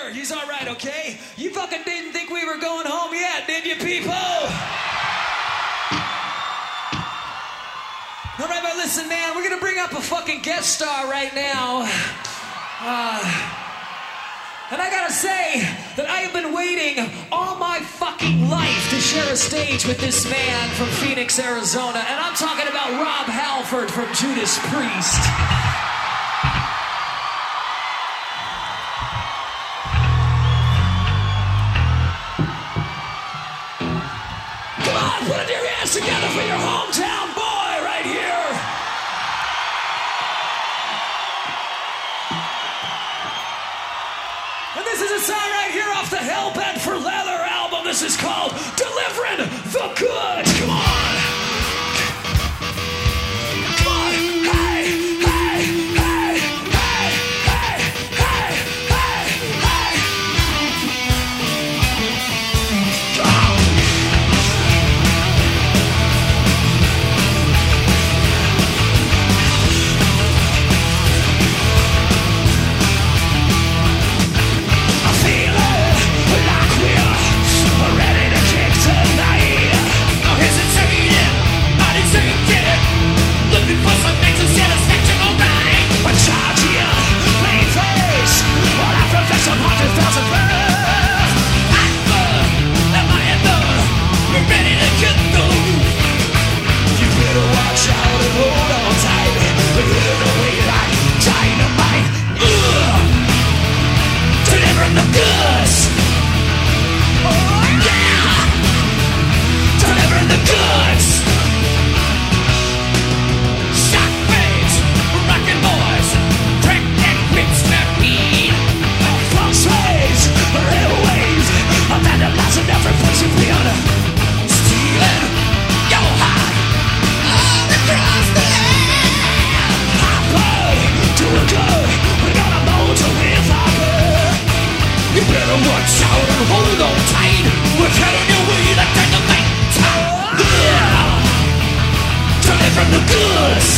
here. He's all right, okay? You fucking didn't think we were going home yet, did you, people? All right, but listen, man, we're gonna bring up a fucking guest star right now. And I gotta say that I have been waiting all my fucking life to share a stage with this man from Phoenix, Arizona. And I'm talking about Rob Halford from Judas Priest. Come on, put your hands together for your hometown boy right here. And this is a song right here off the Hellbent for Leather album. This is called Delivering the Good. Come on. Come on. Hey, hey, hey, hey, hey, hey, hey, hey. Come on. Watch out and hold on tight. We're carrying your way like dynamite. Delivering the goods.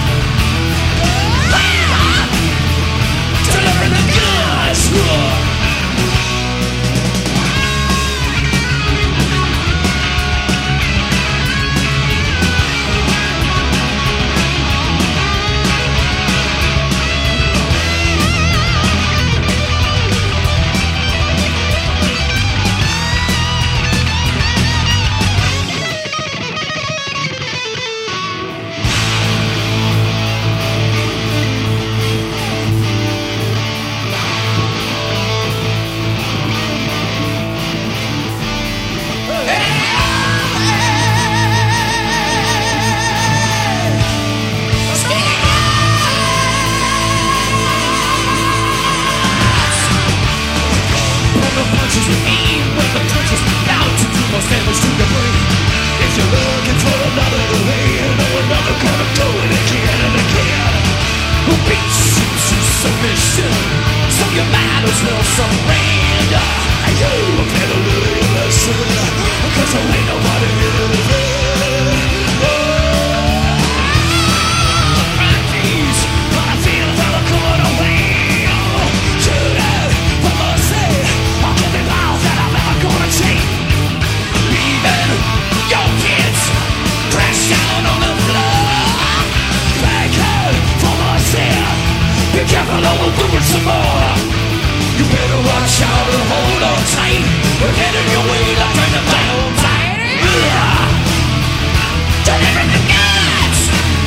Delivering the goods. Some more. You better watch out and hold on tight. We're heading your way like dynamite. Delivering the goods.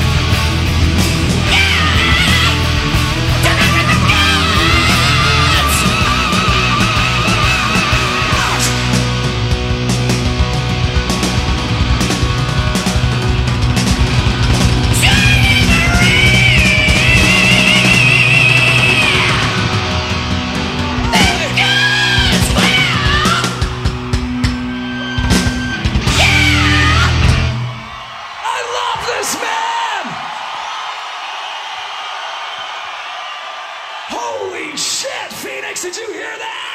Delivering the goods. Holy shit, Phoenix, did you hear that?